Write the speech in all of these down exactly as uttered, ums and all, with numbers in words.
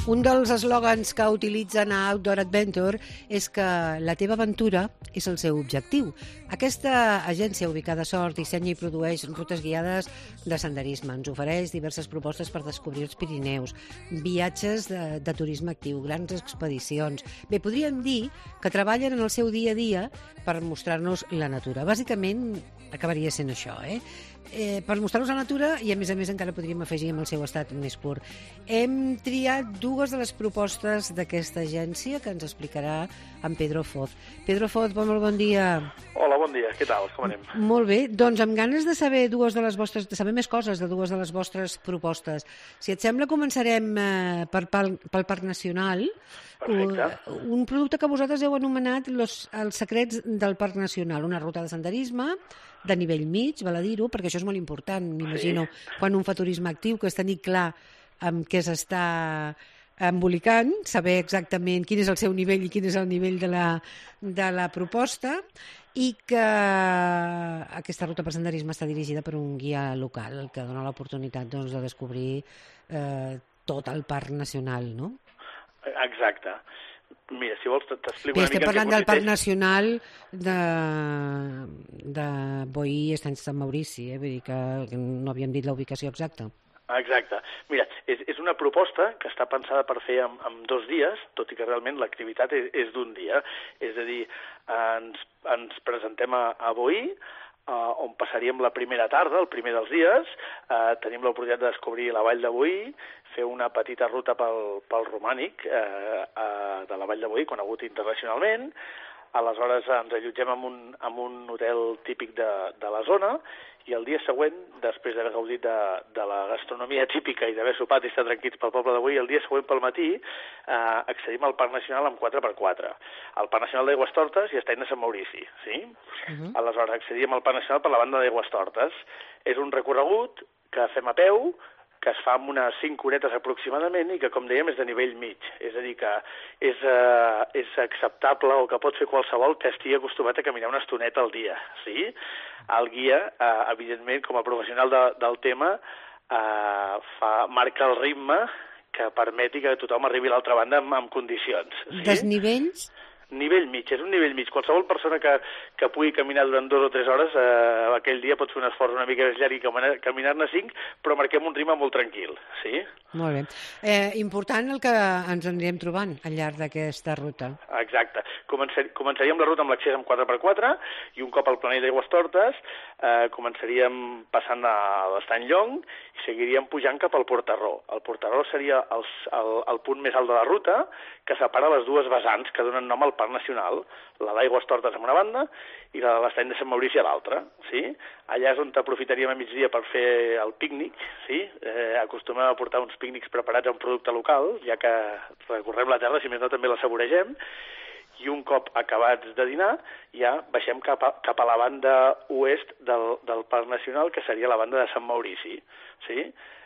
Un dels eslògans que utilitzen a Outdoor Adventure és que la teva aventura és el seu objectiu. Aquesta agència ubicada a Sort dissenya i produeix rutes guiades de senderisme. Ens ofereix diverses propostes per descobrir els Pirineus, viatges de, de turisme actiu, grans expedicions. Bé, podríem dir que treballen en el seu dia a dia per mostrar-nos la natura. Bàsicament, acabaria sent això, eh? Eh, per mostrar-nos la natura i, a més a més, encara podríem afegir en el seu estat més pur. Hem triat dues de les propostes d'aquesta agència que ens explicarà en Pedro Foz. Pedro Foz, bon, molt bon dia. Hola, bon dia. Què tal? Com anem? Molt bé. Doncs amb ganes de saber dues de les vostres, de saber més coses de dues de les vostres propostes. Si et sembla, començarem eh, per, pel, pel Parc Nacional. Perfecte. Un producte que vosaltres heu anomenat los, els secrets del Parc Nacional, una ruta de senderisme de nivell mig, val a dir-ho, perquè això és molt important, m'imagino, sí. Quan un fa turisme actiu, que és tenir clar amb què s'està embolicant, saber exactament quin és el seu nivell i quin és el nivell de la, de la proposta, i que aquesta ruta per senderisme està dirigida per un guia local, que dona l'oportunitat doncs, de descobrir eh, tot el Parc Nacional, no? Exacte. Mira, si vols t'explico Bé, una mica... Estem parlant del Parc Nacional de, de Boí, Estany Sant Maurici, eh? Vull dir que no havíem dit la ubicació exacta. Exacte. Mira, és, és una proposta que està pensada per fer en, en dos dies, tot i que realment l'activitat és, és d'un dia. És a dir, ens, ens presentem a, a Boí, Uh, on passaríem la primera tarda, el primer dels dies, uh, tenim l'oportunitat de descobrir la vall de Boí, fer una petita ruta pel, pel romànic uh, uh, de la vall de Boí, conegut internacionalment. Aleshores ens allotgem en un, en un hotel típic de, de la zona i el dia següent, després d'haver gaudit de, de la gastronomia típica i d'haver sopat i estar tranquils pel poble de Boí, el dia següent pel matí eh, accedim al Parc Nacional amb quatre per quatre. El Parc Nacional d'Aigüestortes i Estany de Sant Maurici, sí? Uh-huh. Aleshores accedim al Parc Nacional per la banda d'Aigüestortes. És un recorregut que fem a peu, que es fa amb unes cinc horetes aproximadament i que, com dèiem, és de nivell mig. És a dir, que és, eh, és acceptable o que pot fer qualsevol que estigui acostumat a caminar una estoneta al dia, sí? El guia, eh, evidentment, com a professional de, del tema, eh, fa, marca el ritme que permeti que tothom arribi a l'altra banda amb, amb condicions. Sí? Desnivells? Nivell mig, és un nivell mig. Qualsevol persona que, que pugui caminar durant dues o tres hores, eh, aquell dia pot fer un esforç una mica més llarg i caminar-ne cinc, però marquem un ritme molt tranquil, sí? Molt bé. Eh, important el que ens anirem trobant al llarg d'aquesta ruta. Exacte. Començar, començaríem la ruta amb l'accés amb quatre per quatre i un cop al planell d'Aigüestortes eh, començaríem passant a l'Estany Llong i seguiríem pujant cap al Portarró. El Portarró seria el, el, el punt més alt de la ruta que separa les dues vessants que donen nom al Parc Nacional, la d'Aigüestortes en una banda i la de l'Estany de Sant Maurici a l'altra, sí? Allà és on aprofitaríem a migdia per fer el pícnic, sí? Eh, acostumem a portar uns pícnics preparats amb producte local, ja que recorrem la terra, si més no també la saboregem, i un cop acabats de dinar ja baixem cap a, cap a la banda oest del, del Parc Nacional, que seria la banda de Sant Maurici, sí?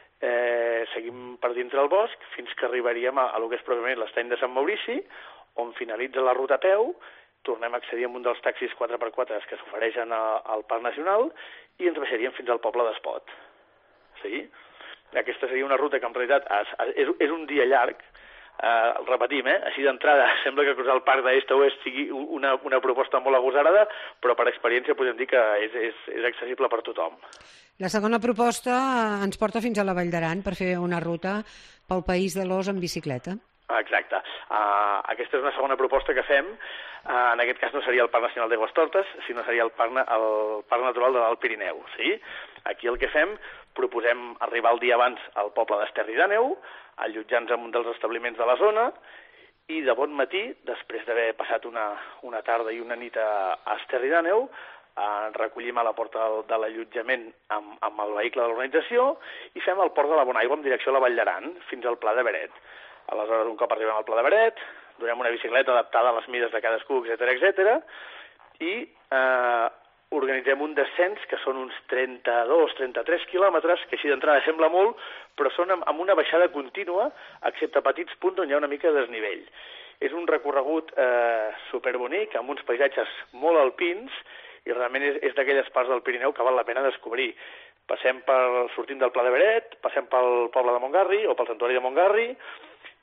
Eh, seguim per dintre del bosc fins que arribaríem a, a lo que és pròpiament l'Estany de Sant Maurici, on finalitza la ruta a peu, tornem a accedir a un dels taxis quatre per quatre que s'ofereixen al Parc Nacional i ens baixaríem fins al poble d'Espot. Sí? Aquesta seria una ruta que en realitat és, és un dia llarg, eh, el repetim, eh? Així d'entrada sembla que cruzar el parc d'est a oest sigui una, una proposta molt agosarada, però per experiència podem dir que és, és, és accessible per tothom. La segona proposta ens porta fins a la Vall d'Aran per fer una ruta pel País de l'Ós en bicicleta. Exacte. Uh, aquesta és una segona proposta que fem. Uh, en aquest cas no seria el Parc Nacional d'Aigüestortes, sinó seria el Parc, el Parc Natural de l'Alt Pirineu. Sí? Aquí el que fem, proposem arribar el dia abans al poble d'Esterri d'Àneu, allotjar-nos en un dels establiments de la zona, i de bon matí, després d'haver passat una, una tarda i una nit a, a Esterri d'Àneu, uh, recollim a la porta de, de l'allotjament amb, amb el vehicle de l'organització i fem el port de la Bonaigua en direcció a la Vall d'Aran, fins al Pla de Beret. Aleshores, un cop arribem al Pla de Beret, donem una bicicleta adaptada a les mides de cadascú, etcètera, etcètera, i eh, organitzem un descens que són uns trenta-dos trenta-tres quilòmetres, que així d'entrada sembla molt, però són amb, amb una baixada contínua, excepte petits punts on hi ha una mica de desnivell. És un recorregut eh, superbonic, amb uns paisatges molt alpins, i realment és, és d'aquelles parts del Pirineu que val la pena descobrir. Passem per, sortim del Pla de Beret, passem pel poble de Montgarri o pel santuari de Montgarri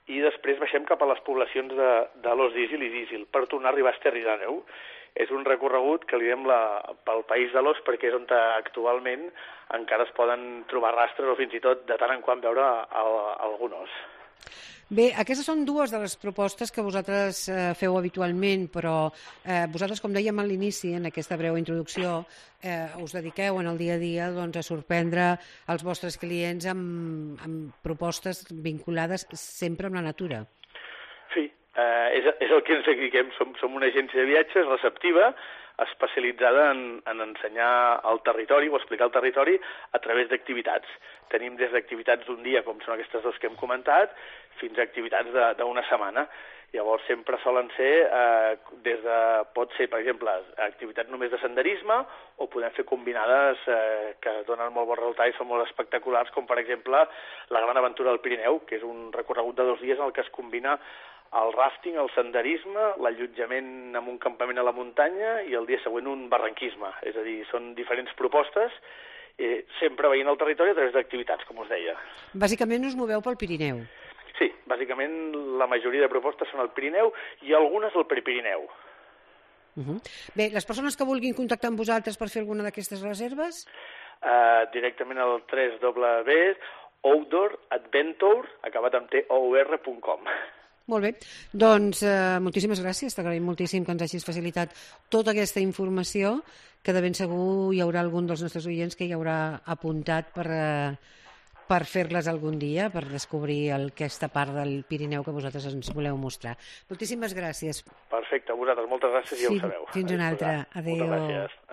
i després baixem cap a les poblacions de, de Los d'Isil i d'Isil per tornar a arribar a Esterri d'Àneu. És un recorregut que li diem la, pel país de l'os perquè és on actualment encara es poden trobar rastres o fins i tot de tant en quant veure el, algun os. Bé, aquestes són dues de les propostes que vosaltres eh, feu habitualment, però eh, vosaltres, com dèiem a l'inici, en aquesta breu introducció, eh, us dediqueu en el dia a dia doncs, a sorprendre els vostres clients amb, amb propostes vinculades sempre amb la natura. Sí, eh, és, és el que ens dediquem. Som, som una agència de viatges receptiva, especialitzada en, en ensenyar el territori o explicar el territori a través d'activitats. Tenim des d'activitats d'un dia, com són aquestes dues que hem comentat, fins a activitats d'una setmana. Llavors sempre solen ser, eh, des de, pot ser, per exemple, activitats només de senderisme o podem fer combinades eh, que donen molt bon resultat i són molt espectaculars, com per exemple la Gran Aventura del Pirineu, que és un recorregut de dos dies en el que es combina el ràfting, el senderisme, l'allotjament en un campament a la muntanya i el dia següent un barranquisme. És a dir, són diferents propostes, eh, sempre veient el territori a través d'activitats, com us deia. Bàsicament us moveu pel Pirineu. Sí, bàsicament la majoria de propostes són al Pirineu i algunes al Prepirineu. Uh -huh. Bé, les persones que vulguin contactar amb vosaltres per fer alguna d'aquestes reserves? Uh, directament al w w w punt outdoor adventure, acabat amb t o u r punt com. Molt bé, doncs eh, moltíssimes gràcies, t'agraïm moltíssim que ens hagis facilitat tota aquesta informació, que de ben segur hi haurà algun dels nostres oients que hi haurà apuntat per, eh, per fer-les algun dia, per descobrir el, aquesta part del Pirineu que vosaltres ens voleu mostrar. Moltíssimes gràcies. Perfecte, a vosaltres, moltes gràcies i ja ho sabeu. Fins una altra, adéu. Moltes gràcies.